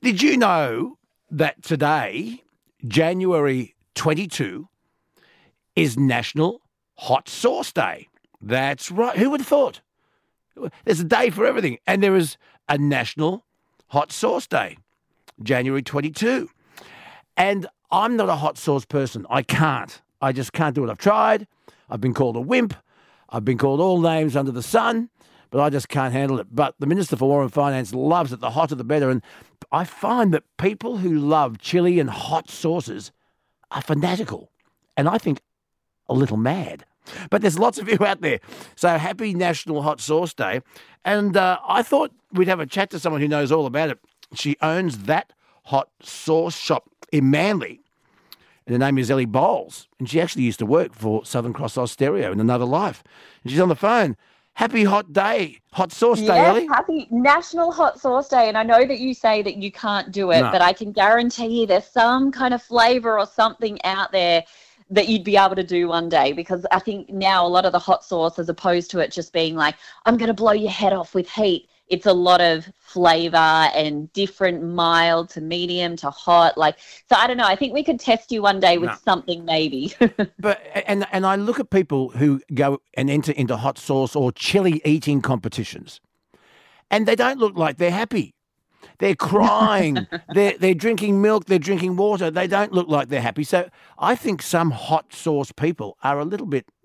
Did you know that today, January 22, is National Hot Sauce Day? That's right. Who would have thought? There's a day for everything. And there is a National Hot Sauce Day, January 22. And I'm not a hot sauce person. I just can't do it. I've tried. I've been called a wimp. I've been called all names under the sun, but I just can't handle it. But the Minister for War and Finance loves it. The hotter the better. And I find that people who love chili and hot sauces are fanatical. And I think a little mad. But there's lots of you out there. So happy National Hot Sauce Day. And I thought we'd have a chat to someone who knows all about it. She owns That Hot Sauce Shop in Manly. And her name is Ellie Bowles. And she actually used to work for Southern Cross Austereo in another life. And she's on the phone. Happy Hot Sauce Day, Ellie. Happy National Hot Sauce Day. And I know that you say that you can't do it, but I can guarantee you there's some kind of flavour or something out there that you'd be able to do one day, because I think now a lot of the hot sauce, as opposed to it just being like, I'm going to blow your head off with heat, it's a lot of flavour and different mild to medium to hot. So I don't know. I think we could test you one day with something maybe. But and I look at people who go and enter into hot sauce or chili eating competitions, and they don't look like they're happy. They're crying. they're drinking milk. They're drinking water. They don't look like they're happy. So I think some hot sauce people are a little bit.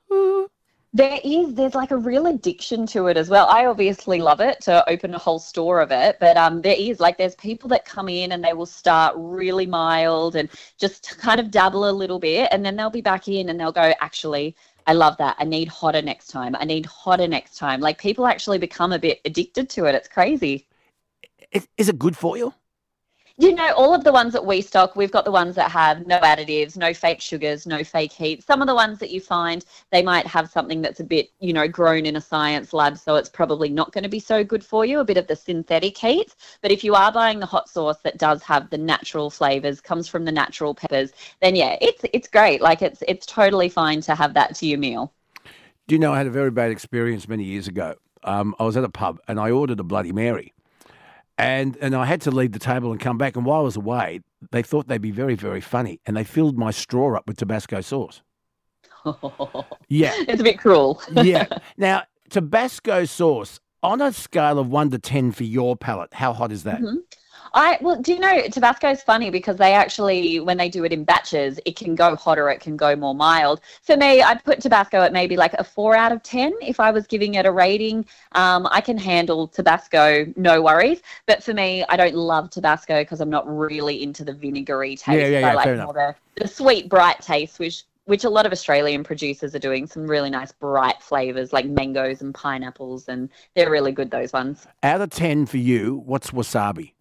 There's like a real addiction to it as well. I obviously love it to open a whole store of it, but there's people that come in and they will start really mild and just kind of dabble a little bit, and then they'll be back in and they'll go, actually, I love that. I need hotter next time. Like, people actually become a bit addicted to it. It's crazy. Is it good for you? All of the ones that we stock, we've got the ones that have no additives, no fake sugars, no fake heat. Some of the ones that you find, they might have something that's a bit, grown in a science lab, so it's probably not going to be so good for you, a bit of the synthetic heat. But if you are buying the hot sauce that does have the natural flavours, comes from the natural peppers, then it's great. Like, it's totally fine to have that to your meal. Do you know, I had a very bad experience many years ago. I was at a pub and I ordered a Bloody Mary. And I had to leave the table and come back. And while I was away, they thought they'd be very, very funny. And they filled my straw up with Tabasco sauce. Yeah. It's a bit cruel. Yeah. Now, Tabasco sauce, on a scale of 1 to 10 for your palate, how hot is that? Mm-hmm. Do you know, Tabasco is funny because they actually, when they do it in batches, it can go hotter, it can go more mild. For me, I'd put Tabasco at maybe like a 4 out of 10 if I was giving it a rating. I can handle Tabasco, no worries. But for me, I don't love Tabasco because I'm not really into the vinegary taste. Yeah, I like fair more the sweet, bright taste, which a lot of Australian producers are doing some really nice bright flavours like mangoes and pineapples, and they're really good, those ones. Out of 10 for you, what's wasabi?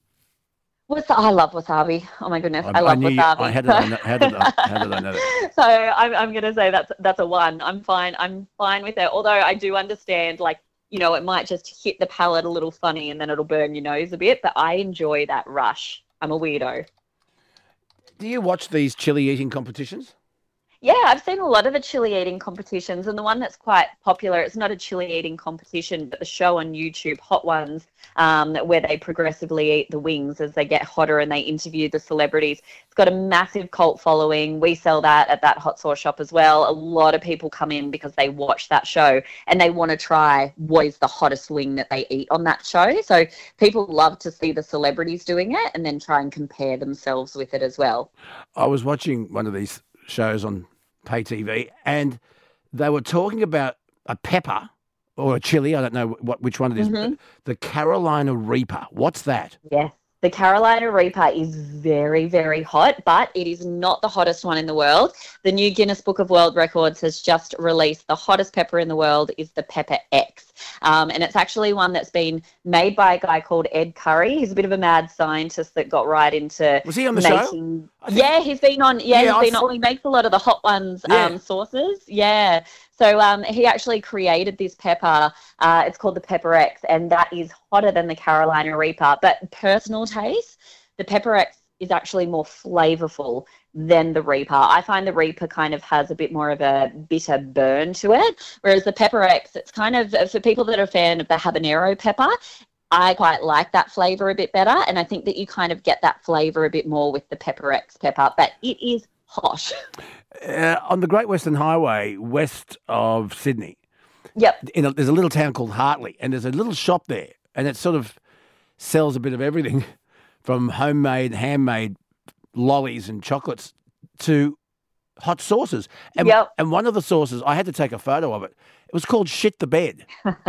I love wasabi. Oh my goodness, I love wasabi. How did I know that? So I'm going to say that's a 1. I'm fine with it. Although I do understand, it might just hit the palate a little funny and then it'll burn your nose a bit. But I enjoy that rush. I'm a weirdo. Do you watch these chili eating competitions? Yeah, I've seen a lot of the chili eating competitions, and the one that's quite popular, it's not a chili eating competition, but the show on YouTube, Hot Ones, where they progressively eat the wings as they get hotter and they interview the celebrities. It's got a massive cult following. We sell that at That Hot Sauce Shop as well. A lot of people come in because they watch that show and they want to try what is the hottest wing that they eat on that show. So people love to see the celebrities doing it and then try and compare themselves with it as well. I was watching one of these shows on pay TV, and they were talking about a pepper or a chili. I don't know which one it is. But the Carolina Reaper. What's that? Yes. The Carolina Reaper is very, very hot, but it is not the hottest one in the world. The new Guinness Book of World Records has just released the hottest pepper in the world is the Pepper X. And it's actually one that's been made by a guy called Ed Curry. He's a bit of a mad scientist that got right into Was he on the show? Yeah, he's been on. Yeah, he's been on. He makes a lot of the Hot Ones sauces. Yeah. So he actually created this pepper. It's called the Pepper X, and that is hotter than the Carolina Reaper. But personal taste, the Pepper X is actually more flavorful than the Reaper. I find the Reaper kind of has a bit more of a bitter burn to it, whereas the Pepper X, it's kind of, for people that are a fan of the habanero pepper, I quite like that flavour a bit better, and I think that you kind of get that flavour a bit more with the Pepper X pepper, but it is hot. On the Great Western Highway, west of Sydney, Yep. there's a little town called Hartley, and there's a little shop there, and it sort of sells a bit of everything from homemade, handmade lollies and chocolates to hot sauces. And, Yep. and one of the sauces, I had to take a photo of it. It was called Shit the Bed.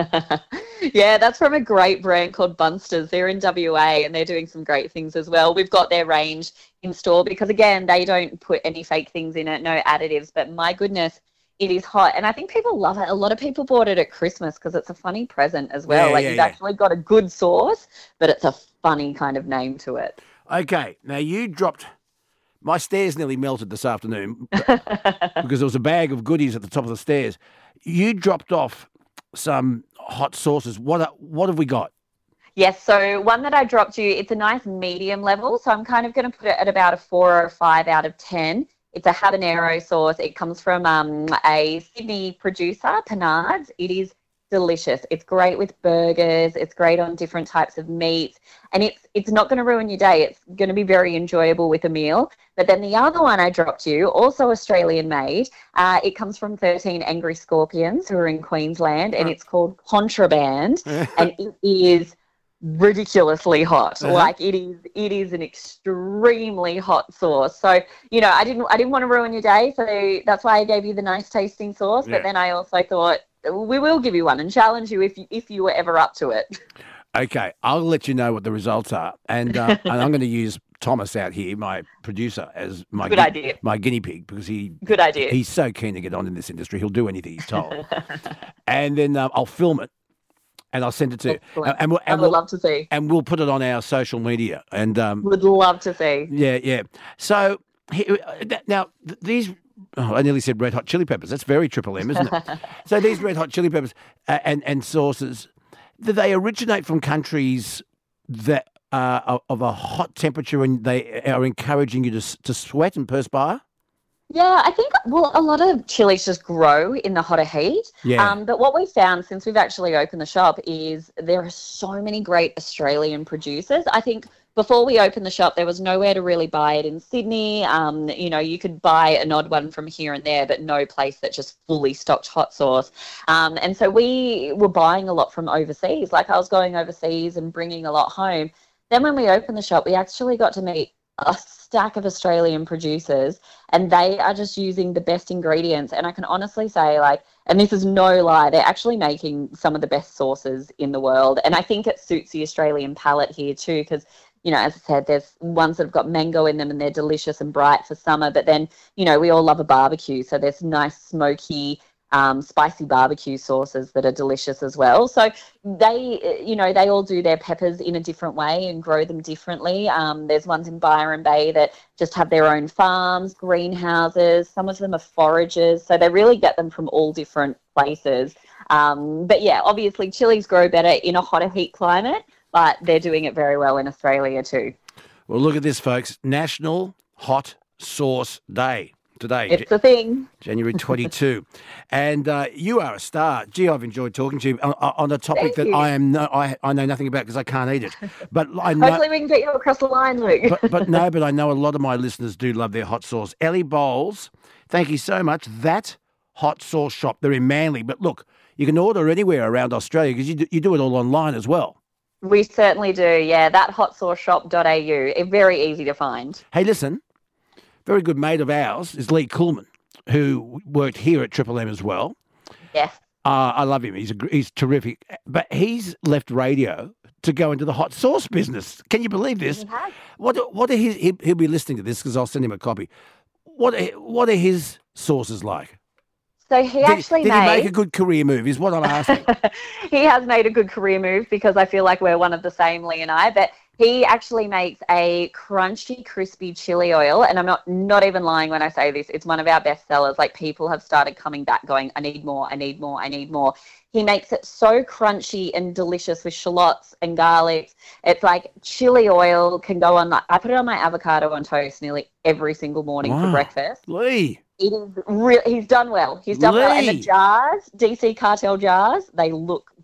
Yeah, that's from a great brand called Bunsters. They're in WA and they're doing some great things as well. We've got their range in store because, again, they don't put any fake things in it, no additives. But my goodness, it is hot. And I think people love it. A lot of people bought it at Christmas because it's a funny present as well. You've actually got a good sauce, but it's a funny kind of name to it. Okay, now you dropped... My stairs nearly melted this afternoon because there was a bag of goodies at the top of the stairs. You dropped off some hot sauces. What have we got? Yes, so one that I dropped you, it's a nice medium level. So I'm kind of going to put it at about a 4 or a 5 out of 10. It's a habanero sauce. It comes from a Sydney producer, Panards. It is delicious. It's great with burgers. It's great on different types of meats. And it's not going to ruin your day. It's going to be very enjoyable with a meal. But then the other one I dropped you, also Australian made, it comes from 13 Angry Scorpions who are in Queensland, and it's called Contraband. And it is ridiculously hot. Like it is an extremely hot sauce. So, you know, I didn't want to ruin your day. So that's why I gave you the nice tasting sauce. But then I also thought, we will give you one and challenge you if you were ever up to it. Okay, I'll let you know what the results are, and I'm going to use Thomas out here, my producer, as my my guinea pig because good idea. He's so keen to get on in this industry. He'll do anything he's told, and then I'll film it and I'll send it to you. And I would love to see. And we'll put it on our social media. And would love to see. Yeah. So now these. Oh, I nearly said red hot chili peppers. That's very Triple M, isn't it? So these red hot chili peppers and sauces, do they originate from countries that are of a hot temperature and they are encouraging you to sweat and perspire? Yeah, I think, well, a lot of chilies just grow in the hotter heat. Yeah. But what we've found since we've actually opened the shop is there are so many great Australian producers. I think before we opened the shop, there was nowhere to really buy it in Sydney. You know, you could buy an odd one from here and there, but no place that just fully stocked hot sauce. And so we were buying a lot from overseas. Like I was going overseas and bringing a lot home. Then when we opened the shop, we actually got to meet a stack of Australian producers, and they are just using the best ingredients. And I can honestly say, like, and this is no lie, they're actually making some of the best sauces in the world. And I think it suits the Australian palate here too, because, you know, as I said, there's ones that have got mango in them and they're delicious and bright for summer. But then, you know, we all love a barbecue. So there's nice smoky, spicy barbecue sauces that are delicious as well. So they, you know, they all do their peppers in a different way and grow them differently. There's ones in Byron Bay that just have their own farms, greenhouses. Some of them are foragers. So they really get them from all different places. But yeah, obviously chilies grow better in a hotter heat climate, but they're doing it very well in Australia too. Well, look at this, folks. National Hot Sauce Day. Today. It's a thing. January 22. And you are a star. Gee, I've enjoyed talking to you on a topic that I know nothing about because I can't eat it. But I know, hopefully we can get you across the line, Luke. but I know a lot of my listeners do love their hot sauce. Ellie Bowles, thank you so much. That hot sauce shop, they're in Manly. But look, you can order anywhere around Australia because you do it all online as well. We certainly do, yeah. That hotsauceshop.au. Very easy to find. Hey, listen. Very good mate of ours is Lee Kuhlman, who worked here at Triple M as well. Yes. I love him. He's terrific. But he's left radio to go into the hot sauce business. Can you believe this? He has. What are he'll be listening to this because I'll send him a copy. What are his sauces like? So he actually did he make a good career move is what I'm asking. He has made a good career move because I feel like we're one of the same, Lee and I. But he actually makes a crunchy, crispy chili oil. And I'm not even lying when I say this. It's one of our best sellers. Like people have started coming back going, I need more, I need more, I need more. He makes it so crunchy and delicious with shallots and garlics. It's like chili oil can go on. I put it on my avocado on toast nearly every single morning for breakfast. Lee. It is real. He's done well. He's done well. And the jars, DC Cartel jars, they look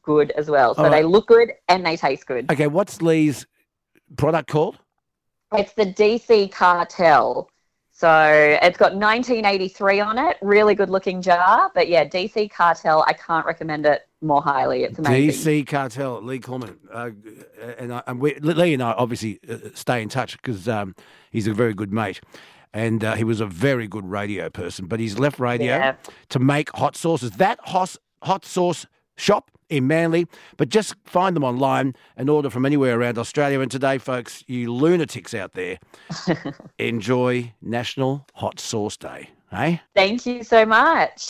good as well. So All right. they look good and they taste good. Okay, what's Lee's product called? It's the DC Cartel. So it's got 1983 on it. Really good looking jar. But yeah, DC Cartel, I can't recommend it more highly. It's amazing. DC Cartel, Lee Corman. Lee and I obviously stay in touch because he's a very good mate. And he was a very good radio person. But he's left radio to make hot sauces. That hot sauce shop in Manly, but just find them online and order from anywhere around Australia. And today, folks, you lunatics out there, enjoy National Hot Sauce Day. Eh? Thank you so much.